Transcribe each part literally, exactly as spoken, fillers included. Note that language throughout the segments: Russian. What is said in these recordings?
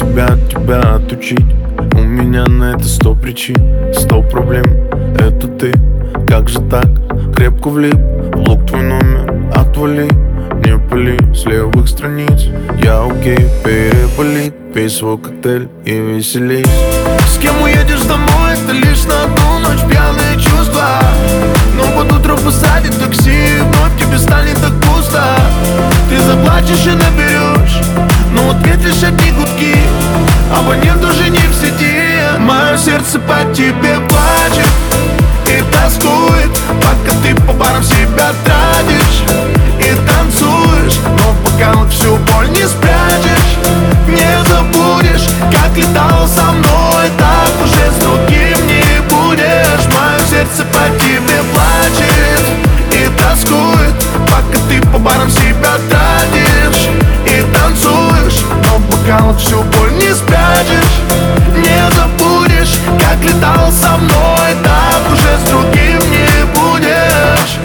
себя от тебя отучить? У меня на это сто причин, сто проблем. Это ты, как же так? Крепко влип в лук твой номер. Отвали, не пали с левых страниц. Я окей, переболит. Пей свой коктейль и веселись. С кем уедешь домой, это лишь на одну ночь. Пьяные чувства, но под утро посадит такси, и вновь тебе станет так пусто. Ты заплачешь и наберешь, но в ответ лишь одни гудки. Абонент уже не в сети. Мое сердце по тебе плачет и тоскует, пока ты по барам себя тратишь и танцуешь, но в бокалах всю боль не спрячешь. Не забудешь, как летал со мной, так уже с другим не будешь. Мое сердце по тебе плачет и тоскует, пока ты по барам себя тратишь и танцуешь, но в бокалах всю боль не спрячешь. Не забудешь, как летал со мной, так уже с другим не будешь.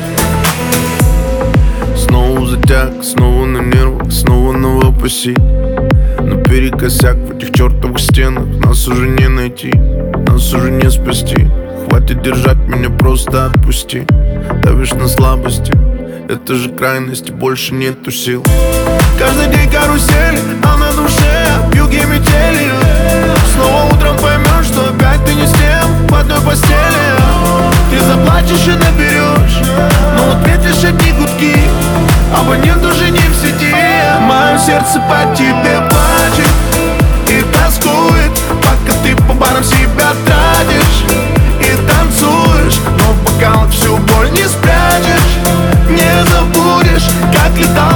Снова затяг, снова на нервах, снова новопосит. Наперекосяк в этих чертовых стенах. Нас уже не найти, нас уже не спасти. Хватит держать меня, просто отпусти. Давишь на слабости, это же крайность, больше нету сил. Каждый день карусель, а на душе вьюги метели. Снова утром поймешь, что опять ты не с тем в одной постели. Ты заплачешь и наберешь, но в ответ лишь одни гудки. Абонент уже не в сети. Мое сердце по тебе плачет и тоскует, пока ты по барам себя тратишь и танцуешь, но в бокалах всю боль не спрячешь. Не забудешь, как летал